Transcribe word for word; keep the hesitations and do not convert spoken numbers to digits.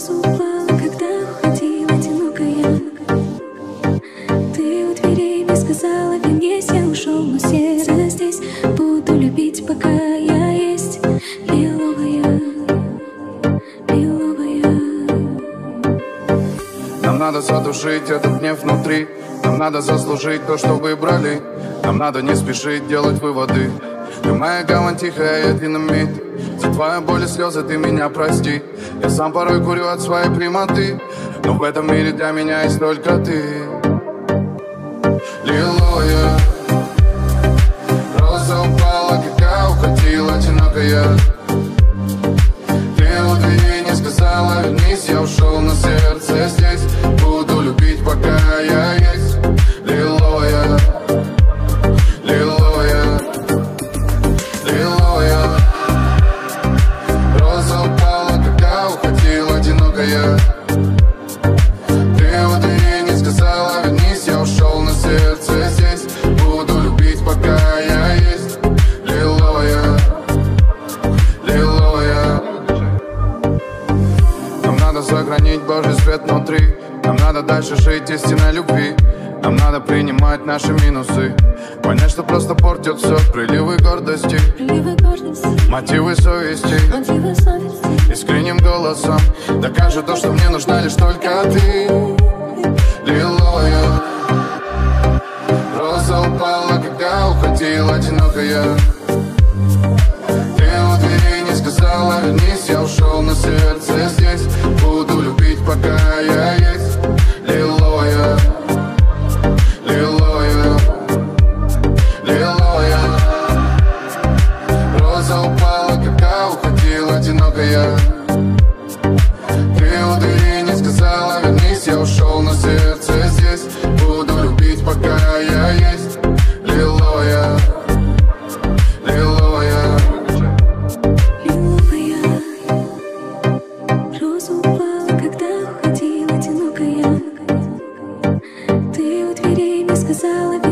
роза упала, когда уходила одинокая. Ты у дверей мне сказала, вернись, я ушел, но сердце здесь. Буду любить, пока я есть. Лиловая, лиловая. Нам надо задушить этот гнев внутри. Нам надо заслужить то, что выбрали. Нам надо не спешить делать выводы. Ты моя гавань тихая, я динамит. За твою боль и слезы ты меня прости. Я сам порой курю от своей прямоты, но в этом мире для меня есть только ты. Лиловая роза упала, когда уходила одинокая. Ты у дверей не сказала, вернись, я ушел, но сердце здесь. Буду любить, пока я есть. Лиловая, лиловая, лиловая роза упала, когда уходила одинокая. Ты у дверей не сказала, вернись, я ушел, но сердце здесь. Буду любить, пока я есть. Лиловая, лиловая. Нам надо сохранить Божий свет внутри. Нам надо дальше жить истинной любви. Нам надо принимать наши минусы, понять, что просто портит все. Приливы гордости, Приливы гордости, мотивы совести, мотивы совести. искренним голосом докажу то, что мне нужна лишь только ты. Лиловая роза упала, когда уходила одинокая. Ты у дверей не сказала, вернись, я ушел, но сердце здесь. Буду любить, пока я есть. Лиловая, лиловая, лиловая роза упала, когда уходила одинокая. Ты у дверей не сказала, вернись, я ушел, но сердце здесь. Буду любить, пока я есть. Лиловая, лиловая. Лиловая роза упала, когда уходила одинокая. Ты у дверей мне сказала,